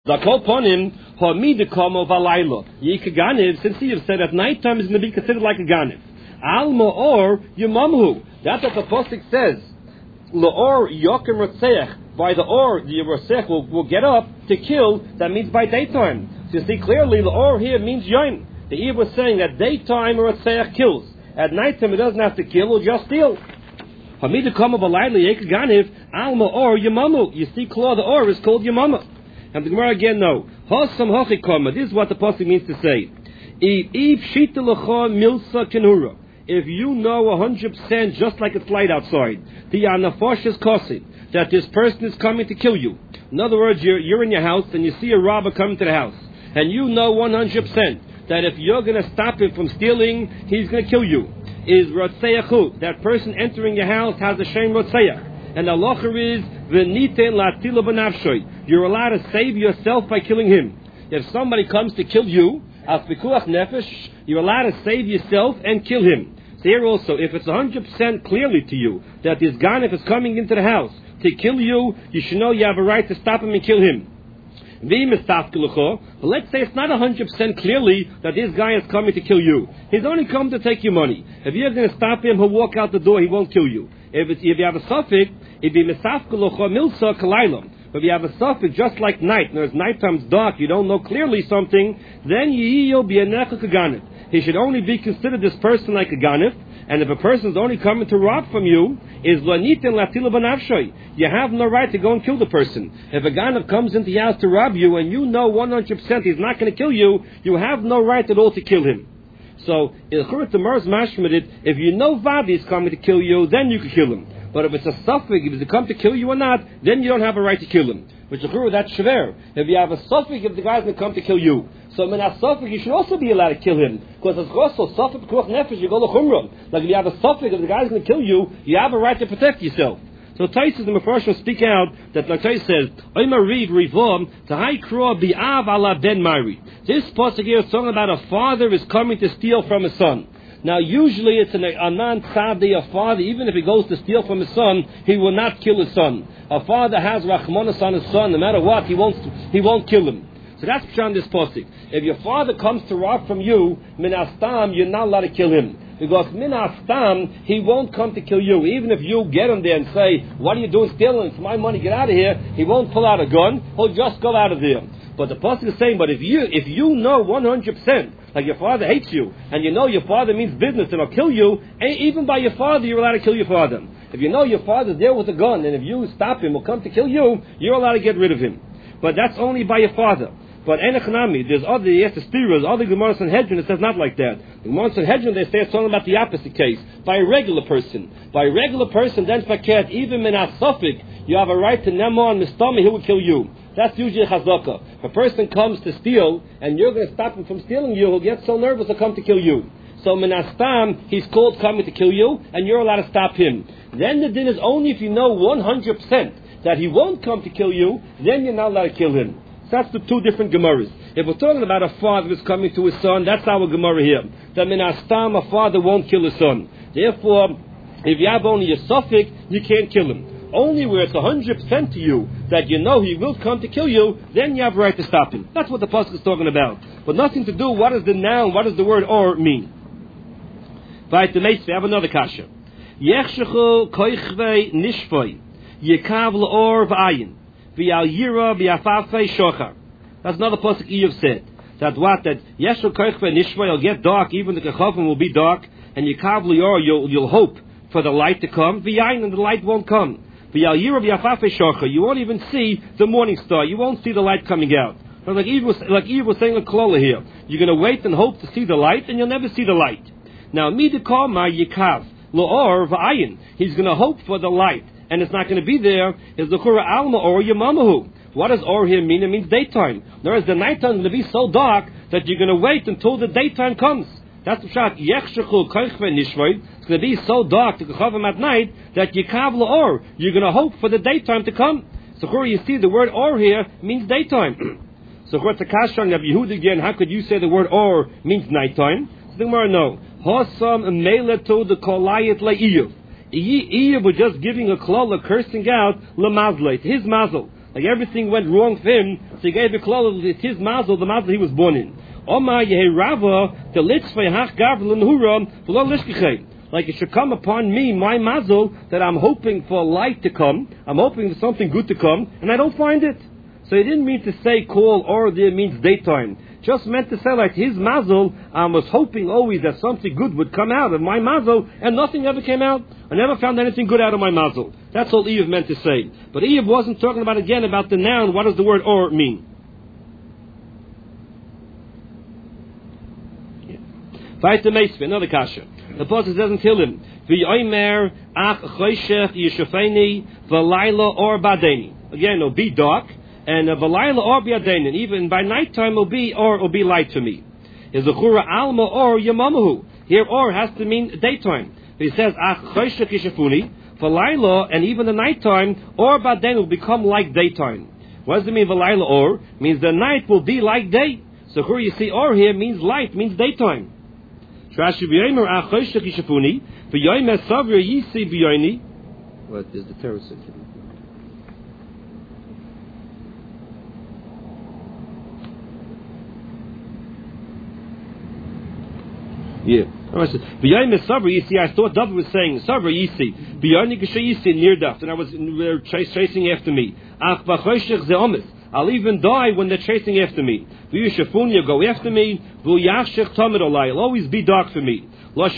The koponim hamidikomo valaylo. Yikaganiv, since you have said at nighttime is going to be considered like a ganiv. Alma or yumamhu. That's what the posuk says. Laor yokim rotzeach. By the or, the rotzeach will get up to kill. That means by daytime. So you see clearly, laor here means yoim. The Eve was saying that daytime rotzeach kills. At nighttime it doesn't have to kill, it'll just steal. Hamidikomo valaylo yikaganiv alma or yumamu. You see, claw the or is called yumama. And the Gemara again, no. This is what the pasuk means to say. If you know 100%, just like it's light outside, that this person is coming to kill you. In other words, you're in your house and you see a robber coming to the house, and you know 100% that if you're going to stop him from stealing, he's going to kill you. Is Rotzeyachu, that person entering your house has a shame Rotzeyach. And the halacha is v'niten latila b'nafshoy. You're allowed to save yourself by killing him. If somebody comes to kill you, as pikuach nefesh, you're allowed to save yourself and kill him. So here also, if it's 100% clearly to you that this ganef is coming into the house to kill you, you should know you have a right to stop him and kill him. But let's say it's not 100% clearly that this guy is coming to kill you. He's only come to take your money. If you're going to stop him, he'll walk out the door, he won't kill you. If you have a suffix, it'd be misafkelocha milsa kalaylam. If you have a suffix just like night, and as nighttime's dark, you don't know clearly something, then you'll be a kaganif. He should only be considered this person like a ganif, and if a person is only coming to rob from you, is lanitin latila banavshoy. You have no right to go and kill the person. If a ganif comes into your house to rob you, and you know 100% he's not going to kill you, you have no right at all to kill him. So, if you know Vadi is coming to kill you, then you can kill him. But if it's a suffix, if it's come to kill you or not, then you don't have a right to kill him. Which that's shver. If you have a suffix, if the guy's going to come to kill you, so in a suffix, you should also be allowed to kill him. Because it's also suffix, kuach nefesh, you go to chumrah. Like if you have a suffix, if the guy's going to kill you, you have a right to protect yourself. So Taisus and Mefarshim speak out that like Taisus says, Oymar Reed Rivom Tahai Kro Bi'av ala Ben Mari. This pasuk here is talking about a father is coming to steal from his son. Now usually it's a non-tzaddi, a father, even if he goes to steal from his son, he will not kill his son. A father has rachmanas on his son, no matter what, he won't kill him. So that's b'shan this pasuk. If your father comes to rob from you, min astam, you're not allowed to kill him. Because min astam, he won't come to kill you. Even if you get him there and say, what are you doing stealing? It's my money, get out of here. He won't pull out a gun. He'll just go out of there. But the pasuk is saying, but if you know 100%, like your father hates you, and you know your father means business and will kill you, even by your father, you're allowed to kill your father. If you know your father's there with a gun, and if you stop him or come to kill you, you're allowed to get rid of him. But that's only by your father. But Enechanami, there's other Gemaras and Hedron, it says not like that. The Gemaras and Hedron, they say it's talking about the opposite case. By a regular person. By a regular person, then faket, even in a suffix, you have a right to nemo and mistami, he will kill you. That's usually a chazaka. If a person comes to steal, and you're going to stop him from stealing you, he'll get so nervous he'll come to kill you. So minastam, he's called coming to kill you, and you're allowed to stop him. Then the din is only if you know 100% that he won't come to kill you, then you're not allowed to kill him. That's the two different Gemaras. If we're talking about a father who's coming to his son, that's our Gemara here. That minastam, a father won't kill his son. Therefore, if you have only a suffix, you can't kill him. Only where it's 100% to you that you know he will come to kill you, then you have a right to stop him. That's what the pasuk is talking about. But nothing to do, what is the noun, what does the word or mean? Right, the mates, we have another kasha. Yechshechu koichvei nishvoi, yekav l'or v'ayin. That's another pasuk Iyov said. That Yeshua Koichve Nishva, you'll get dark, even the Kechavim will be dark, and Yekav Lior, you'll hope for the light to come, V'yayin, and the light won't come. You won't even see the morning star, you won't see the light coming out. But like Eve was saying with Klola here, you're going to wait and hope to see the light, and you'll never see the light. Now, Midikal Ma Yekav Lior V'ayin, he's going to hope for the light, and it's not going to be there, is the Kura Alma or Yamamahu. What does or here mean? It means daytime. Whereas the nighttime is going to be so dark that you're going to wait until the daytime comes. That's the shot. Yechshechu koichve nishvoy. It's going to be so dark to Kechavim at night that yikav or you're going to hope for the daytime to come. So Kura, you see the word or here means daytime. So Kura Takasha and Rabbi Yehuda again, how could you say the word or means nighttime? So the Gemara no. Hosam meletu the kolayit le'iyuv. Iyuv was just giving a klala, cursing out lemazleit, his mazel. Like everything went wrong for him, so he gave a klal, it's his mazel, the mazel he was born in. Oma Yeherava, the litzvei hach gavl l'nhura, v'lo lishkichay. Like it should come upon me, my mazel, that I'm hoping for light to come, I'm hoping for something good to come, and I don't find it. So he didn't mean to say call or there means daytime. Just meant to say like his mazel, I was hoping always that something good would come out of my mazel, and nothing ever came out. I never found anything good out of my mazel. That's all Eve meant to say. But Eve wasn't talking about again about the noun. What does the word or mean? Fight the Meisve, another kasha. The Apostle doesn't kill him. V'yomer ach choshech yishafeni v'layla or badeni. Again, it'll be dark, and v'layla or biadeni. And even by nighttime it'll be light to me. Is the chura alma or yamamahu. Here or has to mean daytime. He says ach choshech yishafuni v'layla, and even the nighttime or badeni will become like daytime. What does it mean v'layla or? Means the night will be like day. So here you see or here means light, means daytime. What is the terrorist? Yeah. I thought David was saying Sabra Yisi, Yisi near Daft, and I was chasing after me. I'll even die when they're chasing after me. You'll go after me. It'll always be dark for me. But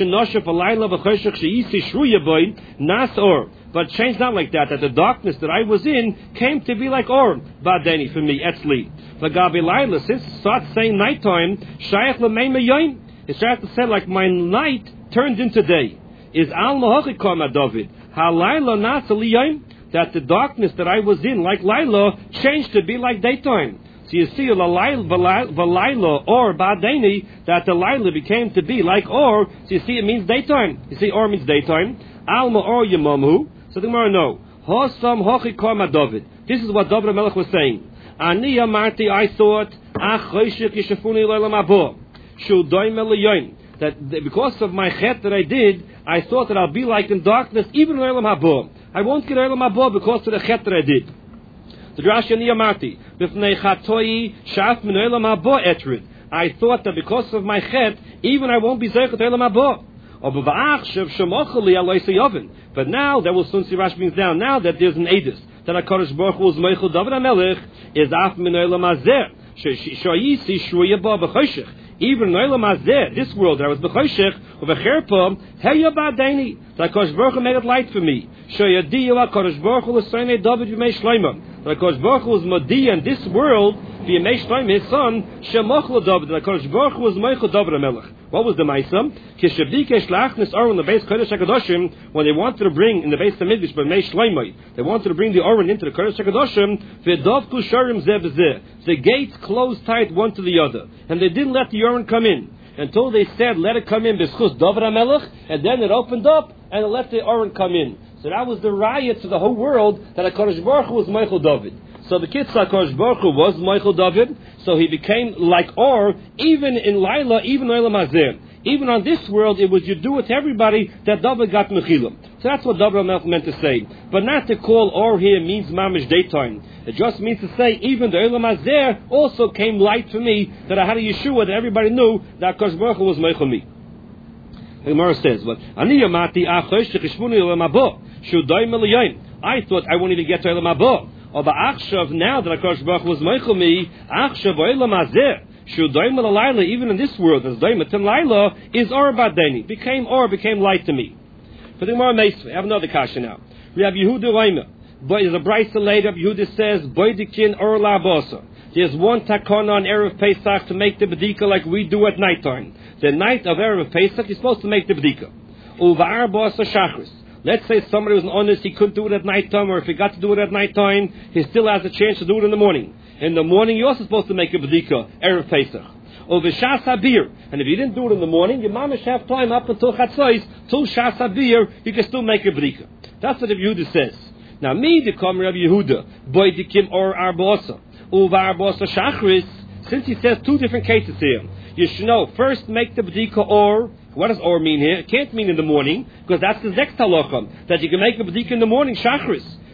change not like that the darkness that I was in came to be like or badeni for me, etzli. Since it starts saying nighttime, it's trying to say like my night turned into day. Is al mahachikama David halayla nasaliyim, that the darkness that I was in, like Laila, changed to be like daytime. So you see, Laila or Badeni, that the Laila became to be like or. So you see, it means daytime. You see, or means daytime. Alma or Yamamu. So the Gemara no. Hosam hochi korma David. This is what David HaMelech was saying. Ani amarti, I thought, ach choshech yishafuni leilam abo. Shul doim eliyoim. That because of my chet that I did, I thought that I'll be like in darkness, even in leilam habo. I won't get Eilam Haba because of the chet that I did. The Drash Yani Amarti, B'fnei Chatoi Shaf Min Eilam Haba Etrid. I thought that because of my chet, even I won't be Zeichet Eilam Haba. But now, that will soon see Rashi brings down, now that there's an Edis, that HaKadosh Baruch Hu is Meichel David HaMelech, is Af Min Eilam Hazeh, Shayisi Shruya Ba B'choshech. Even in Eilam Hazeh, this world that I was B'choshech, of a Cherpa, Heya Ba'adeni, that HaKadosh Baruch Hu made it light for me. Shayadiyu HaKadosh Baruch Hu l'Seinei David V'mei Shloima. That HaKadosh Baruch Hu was Madiya in this world, V'mei Shloima, his son, Shemochel David, that HaKadosh Baruch Hu was Meichel David HaMelech. What was the Maisa? Kishabike Shlachnis Aron, the base Kodesh HaKadoshim, when they wanted to bring, in the base Hamikdash, V'mei Shloima, they wanted to bring the Aron into the Kodesh HaKadoshim, V'dovku Sharim Zeh B'zeh. The gates closed tight one to the other, and they didn't let the Aron come in. Until they said, let it come in, B'schus David HaMelech, and then it opened up, and it let the Aron come in. So that was the riot to the whole world, that HaKadosh Baruch Hu was Meichel David. So the kids HaKadosh Baruch Hu was Meichel David, so he became like Or, even in Laila, even in Eilam Hazeh. Even on this world, it was you do it to everybody that David got Mechilim. So that's what David HaMelech meant to say. But not to call Or here means mamish daytime. It just means to say, even the Eilam Hazeh also came light for me, that I had a Yeshua, that everybody knew that HaKadosh Baruch Hu was Meichel me. The Gemara says, I thought I won't even get to Eilam Haba. Or Achshav, now that HaKadosh Baruch Hu was Meichel me, Achshav Eilam Hazeh, Shudaim Laila, even in this world, as Daim Atim Laila, is Or Badeni, became light to me. For the Gemara Meisve, I have another kasha now. We have Yehuda Laima. But there's a Brisa later, Yehuda says, Boidikin Or La Bosa. There's one takana on Erev Pesach to make the B'dika like we do at nighttime. The night of Erev Pesach, you're supposed to make the B'dika. Uvar Bosa Shachris. Let's say somebody was honest, he couldn't do it at nighttime, or if he got to do it at nighttime, he still has a chance to do it in the morning. In the morning, you're also supposed to make a B'dika, Erev Pesach. Or V'shas Habir. And if you didn't do it in the morning, your mamish have time up until Chatzos, till Shas Habir, you can still make a B'dika. That's what the Yehuda says. Now, me, the Kamer of Yehuda, Boidikim or Arbosa. Uvar Bosa Shachris, since he says two different cases here, you should know, first make the B'dika or, what does or mean here? It can't mean in the morning, because that's the next halachah, that you can make a B'dika in the morning, Shachris.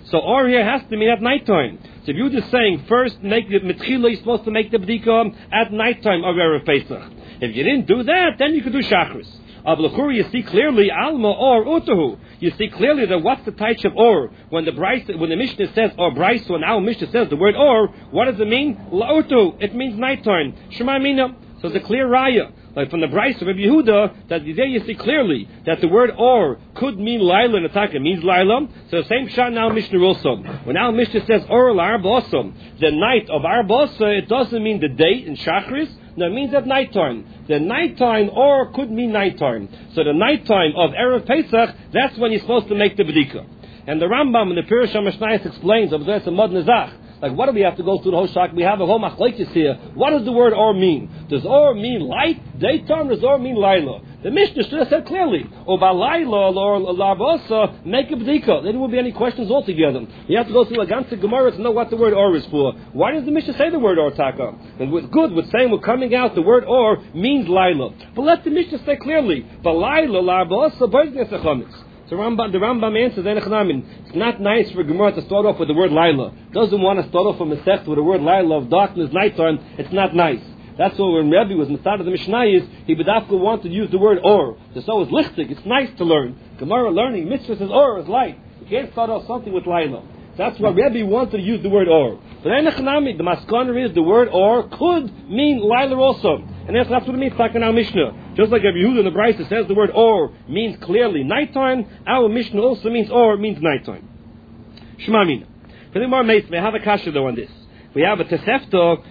So or here has to mean at nighttime. So if you're just saying first make the mitchila, you're supposed to make the bdika at nighttime of Erev Pesach. If you didn't do that, then you could do Shachris. Of Lechuri, you see clearly Alma or Utahu. You see clearly that what's the type of or when the Mishnah says or Braiso and our Mishnah says the word or, what does it mean? La'utu. It means nighttime. Shema Mina. So it's a clear raya. Like from the Braiso of Rabbi Yehuda, that there you see clearly that the word or could mean Laila and Ataka means Laila. So the same shot now Mishnah also. When our Mishnah says or Arbosam, the night of Arbosa, it doesn't mean the day in Shachris. No, it means at nighttime. The nighttime or could mean nighttime. So the nighttime of Erev Pesach, that's when you're supposed to make the B'dika. And the Rambam in the Pirush HaMishnayos explains, there's a Mod Nizach. Like, what do we have to go through the whole shak? We have a whole machlekes here. What does the word or mean? Does or mean light, daytime, or does or mean laila? The Mishnah should have said clearly, or by laila or larbosa, make a b'dika. Then there won't be any questions altogether. You have to go through a ganze Gemara to know what the word or is for. Why does the Mishnah say the word or taka? And what's good with saying we're coming out, the word or means laila. But let the Mishnah say clearly, by laila, larbosa, b'dika sechamitz. So the Rambam answers, it's not nice for Gemara to start off with the word Laila. Doesn't want to start off from a sect with the word Laila of darkness, nighttime. It's not nice. That's why when Rebbe was Masad of the Mishnayos, he B'dafka wanted to use the word or. So it's lichtig. It's nice to learn. Gemara learning, mitzvah says or is light. You can't start off something with Laila. That's why Rebbe wanted to use the word or. But the maskana is the word or could mean Laila also. And that's what it means, like in our Mishnah. Just like Rabbi Yehuda in the Brisa says the word or means clearly nighttime, our Mishnah also means or means nighttime. Shema Mina. For the more mates, we have a kasha though on this. We have a Tesefta,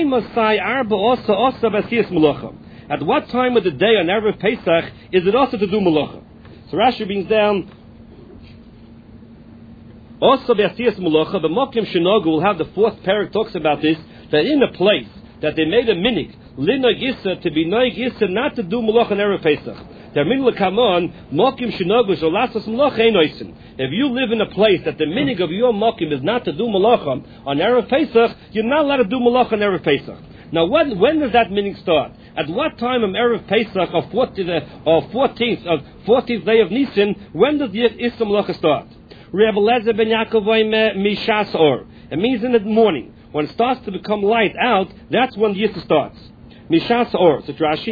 at what time of the day on Erev Pesach is it also to do malacha? So Rashi brings down also B'asiyas malacha, the Mokim Shenogu will have the fourth parak talks about this, that in a place that they made a minig, Linoig Issa, to be Noig Issa, not to do Malach on Erev Pesach. Their minig L'kamon, Mokim Shenogu, Sholasos Malach Ein Oisin. If you live in a place that the minig of your Mokim is not to do Malach on Erev Pesach, you're not allowed to do Malach on Erev Pesach. Now, when does that minig start? At what time of Erev Pesach, or 14th day of Nisan, when does the Issa Malach start? Rebbe Lezer ben Yaakov Mishas Or. It means in the morning. When it starts to become light out, that's when the Yissa starts. Mishas or. So Rashi,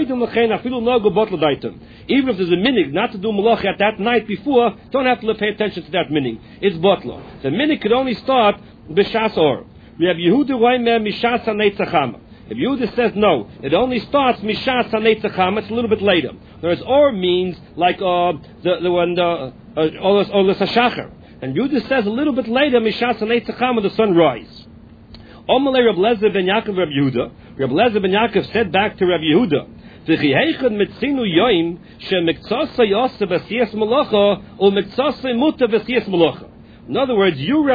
even if there's a minig not to do malach at that night before, don't have to pay attention to that minig. It's botla. The minig could only start b'shas or. We have Yehuda Mishas HaNeitzachama. If Yehuda says no, it only starts Mishas HaNeitzachama, it's a little bit later. Whereas or means like the Shachar. And Yehuda says a little bit later, Mishas HaNeitzachama, the sun rise. Omalei Reb Lezer ben Yaakov Reb Yehuda. Reb Lezer ben Yaakov said back to Reb Yehuda, "V'chiheichad mitzinu yoim shemiktzasa yosef v'siyas malacha u'miktzasa muta v'siyas malacha." In other words, Reb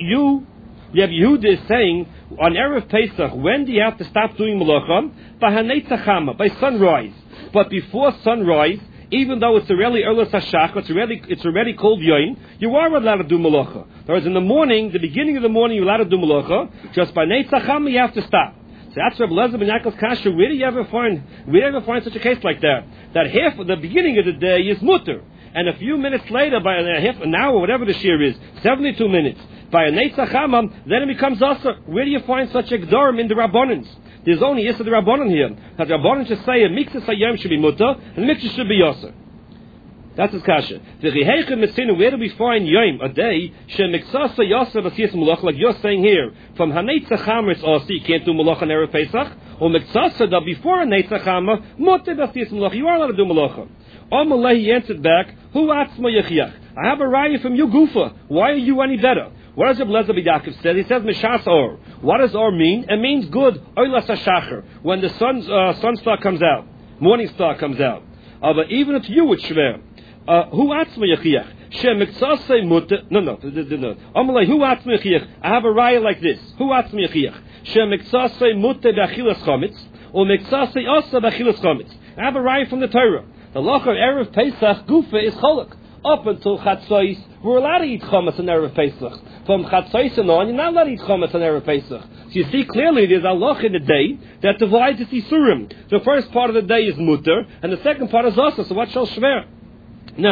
Yehuda is saying on Erev Pesach, when do you have to stop doing malacha? B'haneitzachama, by sunrise. But before sunrise, even though it's already Erlos HaShach, it's already called Yoin, you are allowed to do Malacha. Whereas in the morning, the beginning of the morning, you're allowed to do Malacha. Just by Neitzacham, you have to stop. So that's Reb Lezer ben Yaakov's kasha. Where do you ever find such a case like that? That half of the beginning of the day is mutter. And a few minutes later, by half an hour, whatever the shear is, 72 minutes, by a Neitzacham, then it becomes Asa. Where do you find such a Gdorim in the Rabbanans? There's only Yisra the Rabbanon here. That the Rabbanon should say a Mikzas Hayom should be Mutter, and a Mikzas should be Yosser. That's his kasha. Where do we find Yom, a day, Shemikzasa Yosser V'siyas Mulach, like you're saying here, from Haneitzacham it's also, you can't do Mulach on Erev Pesach, or Mikzasa, that before Haneitzacham, Mutter V'siyas Mulach, you are allowed to do Mulach. Amalei, he answered back, Hu Atzma Yechiach. I have a raya from you, Gufa. Why are you any better? What does Reb Lezer ben Yaakov say? He says Mishas Or. What does Or mean? It means good. Oylas HaShachar. When the sun star comes out. Morning star comes out. But even to you it's shver. Hu atzma yechiach. Shem miktzasei mutter. No. Amalei hu atzma yechiach. I have a raya like this. Hu atzma yechiach. Shem miktzasei mutter b'achilas chametz. Or miktzasei asa b'achilas chametz. I have a raya from the Torah. The loch of Erev Pesach Gufa is cholak. Up until Chatzos, we're allowed to eat chametz on Erev Pesach. From Chatzos and on, you're not allowed to eat chametz on Erev Pesach. So you see clearly there's a loch in the day that divides its Isurim. The first part of the day is mutter, and the second part is also. So what shall shver? Now,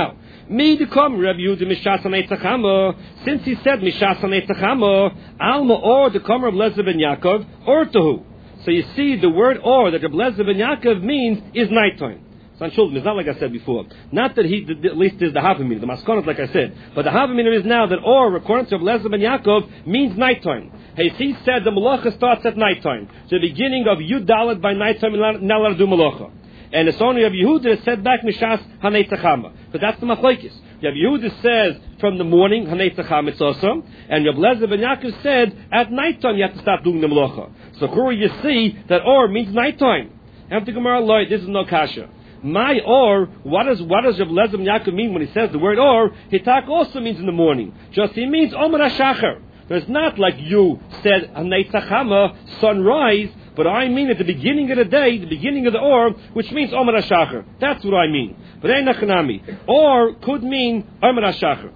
Me the come Rabbi Yehuda Mishas Haneitzachama. Since he said Mishas Haneitzachama, Alma or the come Rabbi Lezer ben Yaakov or Tohu. So you see, the word or that Rabbi Lezer ben Yaakov means is nighttime. It's not like I said before. Not that he, at least is the Havamina. The Maskon like I said. But the Havamina is now that or, according to Rabbi Lezer ben Yaakov, means nighttime. He said the Malacha starts at nighttime. So the beginning of Yud Dalet by nighttime, now let do Malacha. And it's only Rabbi Yehuda that said back Mishas Haneitzachama. But that's the Machlokes. Rabbi Yehuda says from the morning Haneitzachama it's also, and Rabbi Lezer ben Yaakov said at nighttime you have to start doing the Malacha. So here you see that or means nighttime. After Gemara Lloyd, this is no kasha. My or, what does Rabbi Lezer ben Yaakov mean when he says the word or? Hitak also means in the morning. Just he means Omer HaShachar. It's not like you said Haneitzachama, sunrise, but I mean at the beginning of the day, the beginning of the or, which means Omer HaShachar. That's what I mean. But ain't nachanami. Or could mean Omer HaShachar.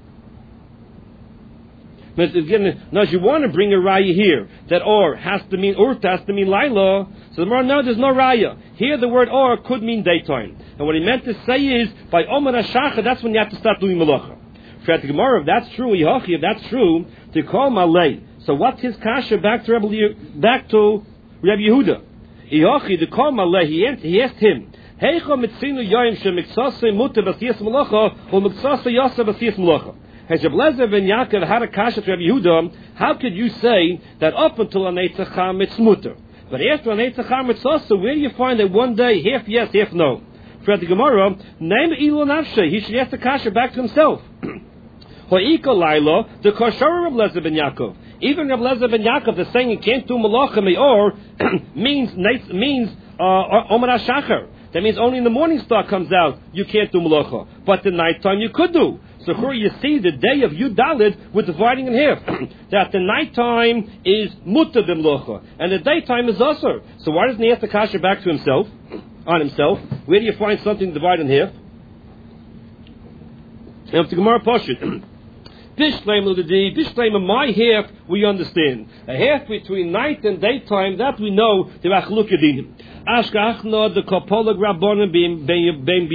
Now, if you want to bring a raya here, that or has to mean urta, has to mean laila, so no, there's no raya. Here the word or could mean daytime. And what he meant to say is, by Omer HaShachar, that's when you have to start doing malacha. For the Gemara, if that's true, if that's true, to call malay. So what's his kasha back to Rabbi Yehuda? Ihochi, to call malay, he asked him, Heicha mitzinu yoyim shemiksasa muta b'siyas malacha, or miksasa yasa b'siyas malacha. Has Rabbi Lezer ben Yaakov had a kasha to Rabbi Yehuda, how could you say that up until Haneitzachama it's mutter? But after Haneitzachama it's also, where do you find that one day, half yes, half no? For the Gemara, name ilu nafshe, he should ask the kasha back to himself. Ho'ika laila, the kashara Rabbi Lezer ben Yaakov. Even Rabbi Lezer ben Yaakov, the saying you can't do malacha me'or, means Omer HaShachar. That means only in the morning star comes out, you can't do malacha. But the nighttime you could do. So here you see the day of Yud Daled, we're dividing in half. That the nighttime is mutter b'malacha, and the daytime is asur. So why doesn't he have to kasha back to himself, on himself? Where do you find something divided in half? And to Gemara Pashut. Bishleim, my half, we understand. A half between night and daytime, that we know, the Achluk Yedinim. Ashkachna, the Kopolag Rabbanim, Ben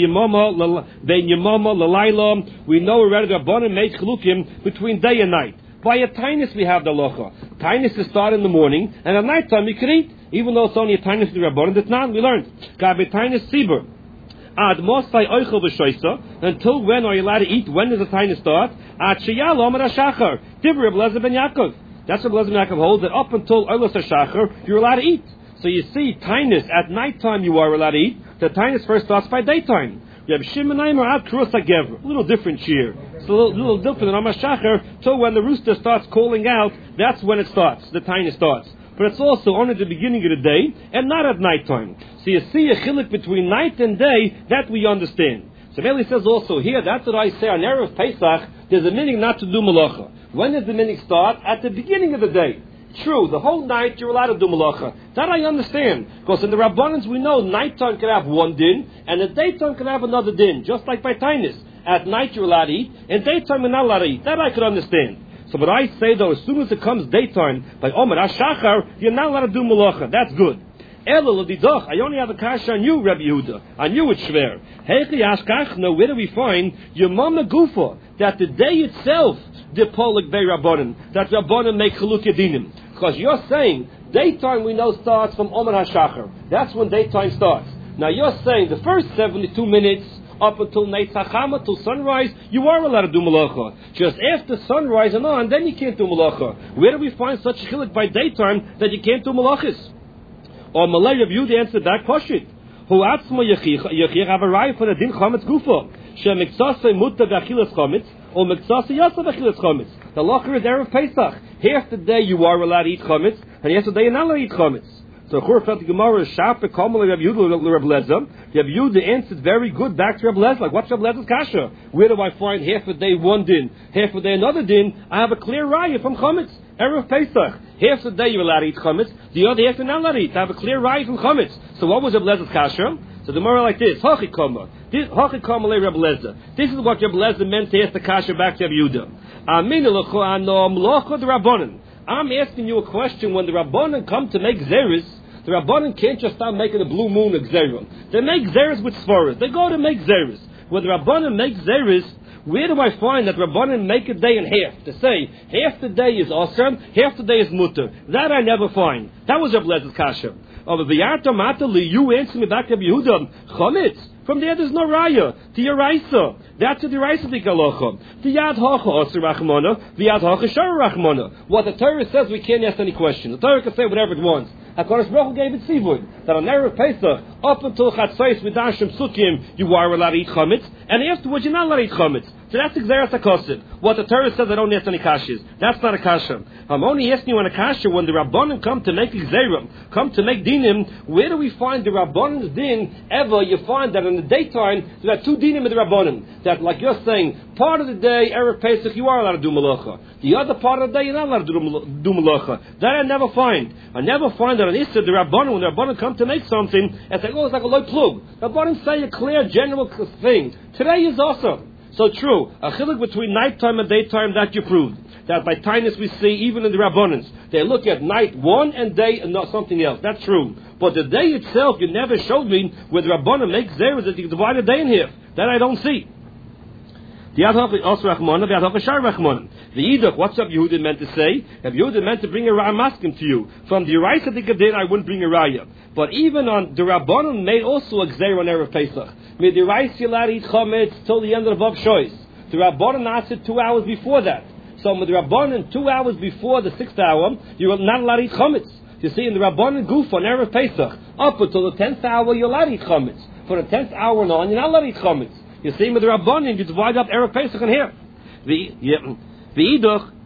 Yamama, Lalayla, we know already the Rabbanim made Chlukim between day and night. By a tainus we have the locha. Tainus is start in the morning, and at night time you can eat. Even though it's only a tainus to the Rabbanim, that's not, we learned. Gabe tainus Sibur. Ad mosai oichel b'shoisa. Until when are you allowed to eat? When does the tainus start? Ad sheyal omer hashachar. Divra Rabbi Lezer ben Yaakov. That's what Rabbi Lezer ben Yaakov holds, that up until oilos hashachar you're allowed to eat. So you see, tainus at night time you are allowed to eat. The tainus first starts by daytime. You have Shimonayim or Ad Krus HaGever. A little different here. It's a little different than Omer hashachar. Till when the rooster starts calling out, that's when it starts. The tainus starts. But it's also only at the beginning of the day and not at night time. So you see a chilik between night and day, that we understand. So Meli says also here, that's what I say on Erev Pesach, there's a meaning not to do malacha. When does the meaning start? At the beginning of the day. True, the whole night you're allowed to do malacha. That I understand. Because in the Rabbanans we know nighttime can have one din, and the daytime can have another din, just like by tainus. At night you're allowed to eat, and daytime you're not allowed to eat. That I could understand. So but I say though, as soon as it comes daytime, by Omer HaShachar, you're not allowed to do malacha. That's good. Ela l'didoch, I only have a kasha on you, Rabbi Yehuda. On you it's shver. Heichi ashkachna, where do we find Yemama Gufa, that the day itself, the polik bei Rabbanim, that Rabbanim make chaluk yedinim. Because you're saying, daytime we know starts from Omer HaShachar. That's when daytime starts. Now you're saying the first 72 minutes, up until Neitzachama, till sunrise, you are allowed to do malacha. Just after sunrise and on, then you can't do malacha. Where do we find such a chilik by daytime that you can't do malachas? Or Malay Rabbi Yehuda answered back, Pashit. Hu atzma yechich have a raya for the din chametz gufa. She miksasa mutta b'achilas chametz, or miksasa yasa b'achilas chametz. The locher is Erev Pesach. Half the day you are allowed to eat chametz, and half the day you're not allowed to eat chametz. So Chur felt the Gemara is sharp, Kamal Rabbi Yehuda. Rabbi Yehuda answered very good back to Rabbi Lezer. Like, what's Rabbi Lezer's kasha? Where do I find half a day one din, half a day another din? I have a clear raya from chametz. Erev Pesach. Half the day you're allowed to eat chametz, the other half you're not allowed to eat. I have a clear raya from chametz. So what was Rabbi Lezer's kasha? So the Gemara like this: Hachikama, Hachikama Rabbi Lezer. This is what Rabbi Lezer meant to ask the kasha back to Rabbi Yehuda. Amin l'cho anom locho the Rabbanan. I'm asking you a question. When the Rabbanan come to make zeres, the Rabbanan can't just start making a blue moon of Xerim. They make Xeris with Svaras. They go to make Xeris. Where the Rabbanim make Zeris, where do I find that Rabbanim make a day in half? To say, half the day is awesome, half the day is mutter. That I never find. That was Reb Lezer's kasha. You answer me back to Yehuda, Chometz. From there's no raya. To Yeraisa. That's the Yeraisa the Galocha. The Yad Hacha Osir Rachmana, the Yad Hacha Shar Rachmana. What the Torah says, we can't ask any question. The Torah can say whatever it wants. HaKadosh Baruch Hu gave it Sivud, that on Erev Pesach, up until Chatzos with Dashim Sukkim, you are allowed to eat chametz, and afterwards you're not allowed to eat chametz. So that's Xeras HaKosef. What the Torah says, I don't ask any kashas. That's not a kasha. I'm only asking you on a kasha when the Rabbanim come to make Xerim, come to make dinim. Where do we find the Rabbanim's din ever? You find that in the daytime there are two dinim of the Rabbanim. That, like you're saying, part of the day Erev Pesach you are allowed to do malacha. The other part of the day you're not allowed to do malacha. That I never find. I never find that on Issa the Rabbanim, when the Rabbanim come to make something, it's like, oh, it's like a low plug. The Rabbanim say a clear general thing. Today is awesome. So true, a chiluk between nighttime and daytime, that you proved. That by timeless we see, even in the Rabbanans, they look at night one and day and not something else. That's true. But the day itself, you never showed me where the Rabbanan makes zeros that you divide a day in here. That I don't see. The Yad Hacha also Rachmana, the Yad Hacha Shar Rachmana. The Yidach, what's up Yehuda meant to say? If Yehuda meant to bring a raya maskim to you, from the Yeraisa the Gedin, I wouldn't bring a raya. But even on the Rabbanan made also a Gzeir on Erev Pesach. Made the Yeraisa you're allowed to eat chametz till the end of the Vav Shois. The Rabbanan asked it 2 hours before that. So with the Rabbanan 2 hours before the 6th hour, you're not allowed to eat chametz. You see, in the Rabbanan Guf on Erev Pesach, up until the 10th hour, you're allowed to eat chametz. For the 10th hour and on, you're not allowed to eat chametz. You see, with the Rabbanim, you divide up Erev Pesach in here. The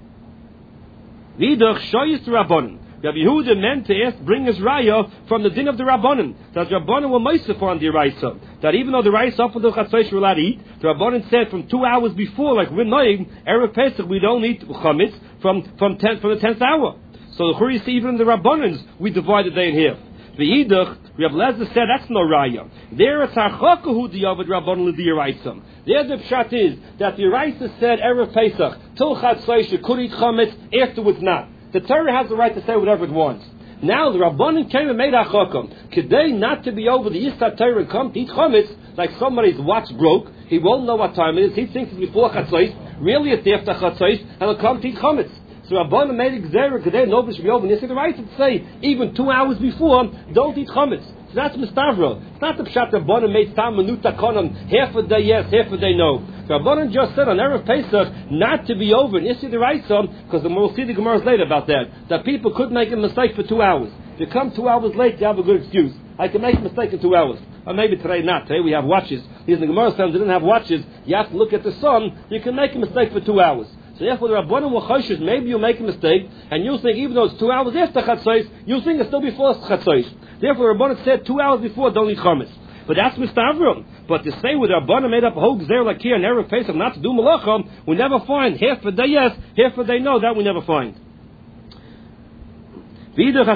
Idach shoyis the Rabbanim. Rabbi Yehuda meant to ask, bring his raya from the din of the Rabbanim. That Rabbanim were meisef on the Yeraisa. That even though the Yeraisa up until Chatzos were allowed to eat, the Rabbanim said from 2 hours before, like we're knowing, Erev Pesach, we don't eat chametz from the 10th hour. So the Churi see even in the Rabbanins, we divide the day in here. The Yidach, Reb Lezer said that's no raya. There it's Harchakahu the Yavad Rabbanan the Yeraisa. There the pshat is that the Yeraisa said Erev Pesach till Chatzos you could eat chametz, afterwards not. The Torah has the right to say whatever it wants. Now the Rabbanan came and made Hachakam. Kedei not to be over the Yisat Torah and come to eat chametz, like somebody's watch broke, he won't know what time it is, he thinks it's before Chatzos, really it's after Chatzos, and he'll come to eat chametz. So Rabbanan made a Gzeira, Kedei nobody should be over. And they said the right to say, even 2 hours before, don't eat chametz. So that's Mistavra. It's not the pshat Rabbanan made Tam Manuta Konam, half a day yes, half a day no. Rabbanan just said on Erev Pesach not to be over and issue the Raisa, because we'll see the Gemara's later about that people could make a mistake for 2 hours. If you come 2 hours late, you have a good excuse. I can make a mistake in 2 hours. Or maybe today not. Today we have watches. These the Gemara says they didn't have watches. You have to look at the sun. You can make a mistake for 2 hours. So therefore the Rabbanan were choshes, maybe you make a mistake, and you think even though it's 2 hours after Chatzos, you think it's still before Chatzos. Therefore the Rabbanan said 2 hours before, don't eat chametz. But that's Mistavram. But to say with Rabbanan made up a whole Gzeir like here in Erev Pesach not to do malacha, we never find. Half a day yes, half a day no, that we never find. So that's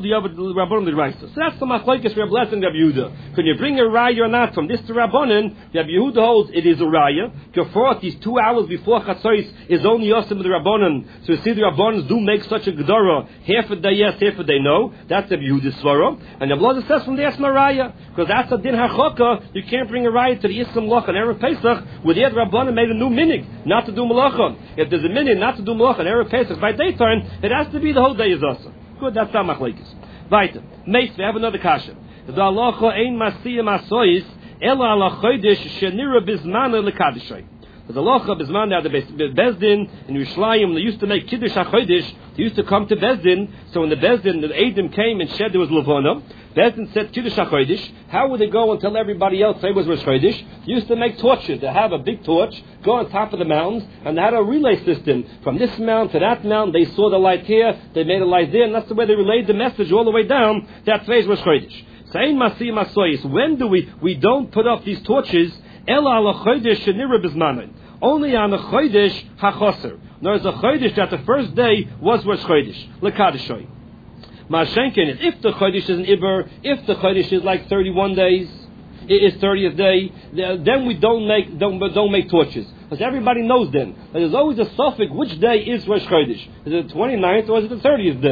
the machlokes Reb Lezer and Reb Yehuda. Can you bring a raya or not from this to Rabbanan? Reb Yehuda holds it is a raya. Kefort, these 2 hours before Chatzos is only Yosim with the Rabbanan. So you see the Rabbanans do make such a Gedara. Half a day yes, half a day no. That's Reb Yehuda's svara. And Reb Lezer says from there it's maraya. Because that's a din hachaka. You can't bring a raya to the Yisam Malach on Erev Pesach where the Rabbanan made a new minig not to do malacha. If there's a minig not to do malacha on Erev Pesach by daytime, it has to be the whole day is also. Good, that's how machlekes. Weiter. Meis, we have another kasha. The halacha ein masiyim asois ela ala chodesh shenira bizmana lekadishay. The halacha bizmana the Bezdin in Yerushalayim they used to make kiddush hachodesh. They used to come to Bezdin. So when the Bezdin, the Eidim came and said there was levana, Bezdin said kiddush hachodesh. How would they go and tell everybody else say it was Rosh Chodesh? They used to make torches. They have a big torch, go on top of the mountains, and they had a relay system from this mountain to that mountain. They saw the light here, they made a light there, and that's the way they relayed the message all the way down. That phase was Chodesh. Saying Masih Masoyis, when do we don't put up these torches? Ela ala Chodesh shenira bizmanin. Only on the Chodesh hachoser. There is a Chodesh that the first day was Rosh Chodesh lekadishoy. Mashenkin is if the Chodesh is an Iber, if the Chodesh is like 31 days, it is 30th day, then we don't make torches. Because everybody knows then that there's always a suffix which day is Rosh Chodesh. Is it the 29th or is it the 30th day?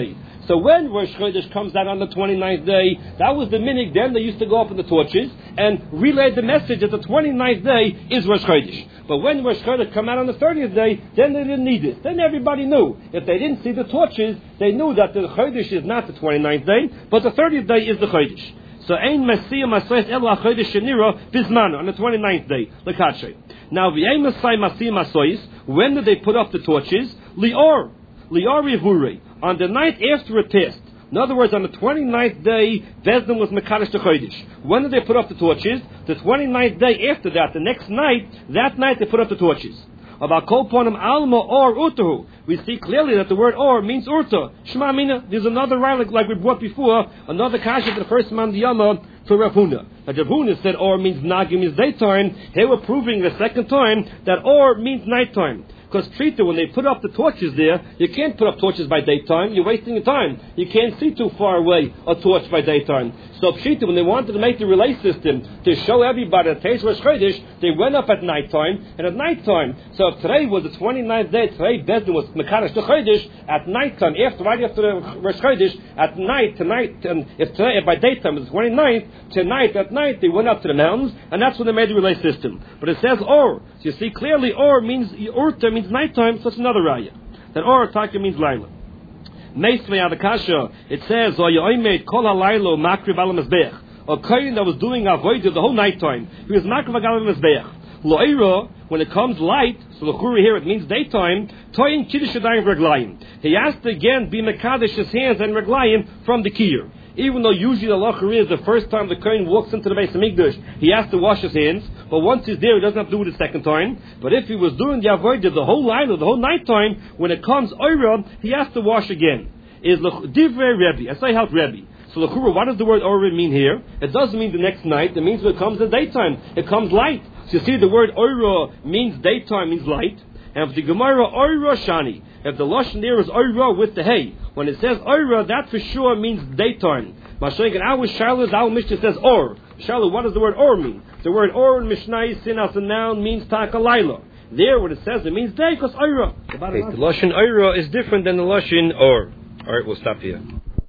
So when Rosh Chodesh comes out on the 29th day, that was the minhag. Then they used to go up in the torches and relay the message that the 29th day is Rosh Chodesh. But when Rosh Chodesh come out on the 30th day, then they didn't need it. Then everybody knew. If they didn't see the torches, they knew that the Chodesh is not the 29th day, but the 30th day is the Chodesh. So Ein Messiah Masayis Ela Chodesh Shenira Bizmanu on the 29th day, Lekatche. Now V'Ein Messiah Masayis, when did they put up the torches? Lior Rivure, on the night after it passed. In other words, on the 29th day, Bezdin was Mekadosh to Chodesh. When did they put up the torches? The 29th day after that, the next night, that night they put up the torches. About Kol Ponim Alma or Urtahu, we see clearly that the word or means Urta. Shema Mina, there's another right like we brought before, another kasha for the first Mandiyama for Rav Huna. Now Rav Huna said or means Nagi means daytime. They were proving the second time that or means nighttime. Because Pshita, when they put up the torches there, you can't put up torches by daytime. You're wasting your time. You can't see too far away a torch by daytime. So Pshita, when they wanted to make the relay system to show everybody that today's Rosh Chodesh, they went up at nighttime. And at nighttime, so if today was the 29th day, today Bezdin was Mekadosh to Chodesh, at nighttime, right after the Rosh Chodesh, at night, tonight, and if by daytime it was the 29th, tonight, at night, they went up to the mountains, and that's when they made the relay system. But it says or. So you see clearly or means, Urta means nighttime, so it's another raya. That or taka means laila. Meisvei adakasha, it says, or yoimed kol halaylo makriv al mezbeach. A kohen that was doing avodah the whole nighttime, he was makriv al mezbeach. Lo'ira, when it comes light, so the churi here it means daytime. Toyin kiddush yadayim reglayim. He has to again be mekadosh his hands and reglayim from the kiyur. Even though usually the halacha is the first time the kohen walks into the Beis Hamikdash, he has to wash his hands. But once he's there, he doesn't have to do it the second time. But if he was doing the avodah the whole line or the whole night time, when it comes oira, he has to wash again. Is divrei Rebbe? I say how Rebbe. So l'chura, what does the word oira mean here? It doesn't mean the next night. It means when it comes the daytime. It comes light. So you see, the word oira means daytime, means light. And if the Gemara oira shani, if the lashon there is oira with the hay, when it says oira, that for sure means daytime. Mashiach and our Shiloh, our Mishnah says or. Shiloh, what does the word or mean? The word or in Mishnah sin as a noun means taka laila. There, when it says it means day, because oira. The lashon oira is different than the lashon or. All right, we'll stop here.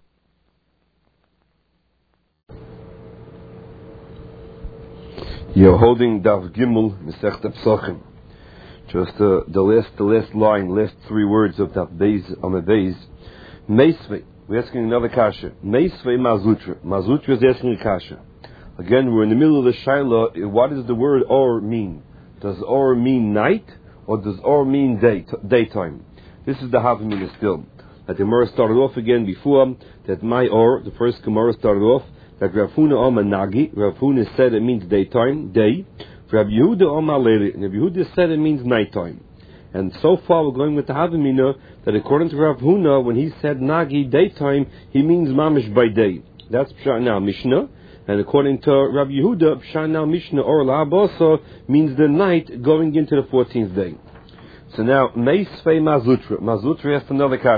You're holding Daf Gimel Masechta Pesachim. Just the last line, last three words of that Beis on the Beis. Meisvei. We're asking another kasha. Meisvei Mazutra. Mazutra is asking a kasha. Again, we're in the middle of the Shaila. What does the word or mean? Does or mean night or does or mean daytime? This is the Havamina still. That the Gemara started off again before that my or, the first Gemara started off that Rav Huna Omar Nagi. Rav Huna said it means daytime, day. Rav Yehuda Omar Leili. And Rav Yehuda said it means nighttime. And so far we're going with the Havamina that according to Rav Huna, when he said Nagi daytime, he means mamish by day. That's Pshat now Mishnah. And according to Rav Yehuda, Pshat now Mishnah or La'abasa means the night going into the 14th day. So now Meisvei Mazutra. Mazutra has another kasha.